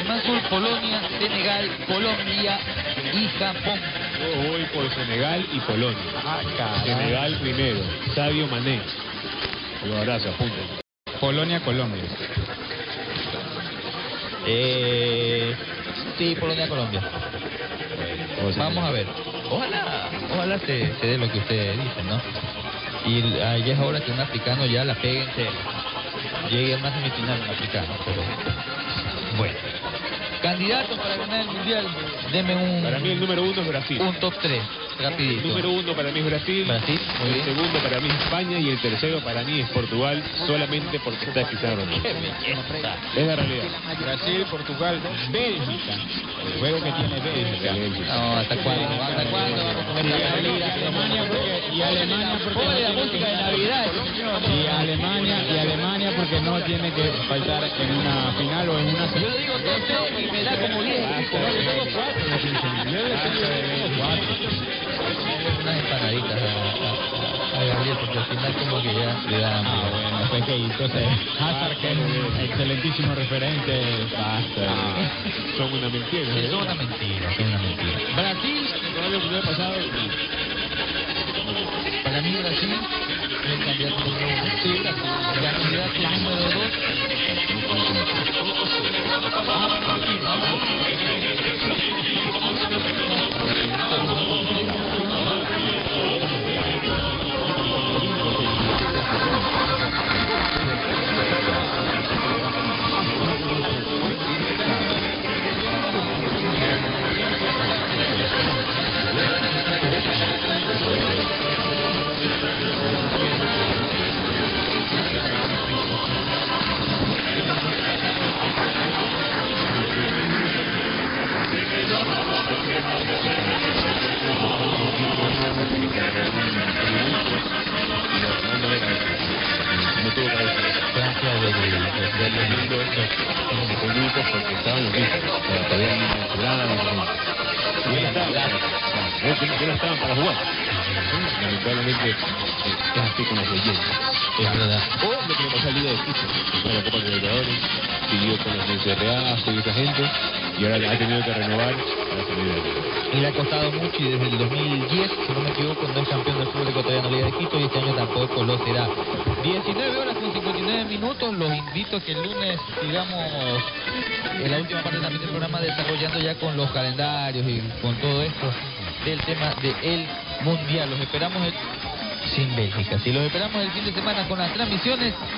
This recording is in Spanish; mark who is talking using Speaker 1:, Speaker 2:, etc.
Speaker 1: más sur, Polonia, Senegal, Colombia y Japón.
Speaker 2: Yo voy por Senegal y Polonia. Senegal primero, Sadio Mané. Lo abrazo, apunten.
Speaker 3: Polonia, Colombia.
Speaker 1: Sí, Polonia, Colombia. Vamos a ver. Ojalá se dé lo que ustedes dicen, ¿no? Y ya es hora que un africano ya la pegue en serio. Llegue a una semifinal un africano, pero bueno. Candidatos para ganar el mundial, deme un...
Speaker 2: Para mí el número 1 es Brasil.
Speaker 1: Un top 3, rapidito.
Speaker 2: El número 1 para mí es Brasil.
Speaker 1: Brasil, muy
Speaker 2: el
Speaker 1: bien.
Speaker 2: segundo para mí es España y el tercero para mí es Portugal, solamente porque está Cristiano Ronaldo.
Speaker 1: ¡Qué belleza!
Speaker 2: Es la realidad.
Speaker 3: Brasil, Portugal, Bélgica. El juego que tiene Bélgica.
Speaker 1: No, ¿hasta cuándo? ¿Hasta cuándo vamos a comer esta bebida?
Speaker 3: Y Alemania porque
Speaker 1: Ponle la
Speaker 3: no
Speaker 1: música de
Speaker 3: tiene que-
Speaker 1: Navidad, señor.
Speaker 3: y Alemania porque no tiene que faltar en una final o en una
Speaker 1: Yo le digo top 3 y me da como 10. Unas empanaditas a Gabriel, porque al final como que ya le da hambre.
Speaker 3: bueno, pues que entonces Hazard, que es un excelentísimo referente, basta.
Speaker 2: Son una mentira.
Speaker 1: Es una mentira, es una mentira. Brasil,
Speaker 2: El mundial pasado,
Speaker 1: para mí Brasil es el candidato número 1. Sí, Brasil. Candidato número 2.
Speaker 2: no tuvo cabeza.
Speaker 1: Francia del
Speaker 2: Tremendo con grupos porque estaban los mismos. Todavía ni mencionaban. Que no estaban para jugar. Lamentablemente es así con las leyendas.
Speaker 1: Es verdad.
Speaker 2: O lo que le pasó a Liga de Quito, que fue la Copa Libertadores, siguió con los CRA y esa gente, y ahora ha tenido que renovar para salir de aquí.
Speaker 1: Y le ha costado mucho y desde el 2010, si no me equivoco, no es campeón del fútbol ecuatoriano Liga de Quito y este año tampoco lo será. 19 horas con 59 minutos, los invito a que el lunes sigamos en la última parte también del programa desarrollando ya con los calendarios y con todo esto del tema del Mundial. Los esperamos sin Bélgica, si los esperamos el fin de semana con las transmisiones.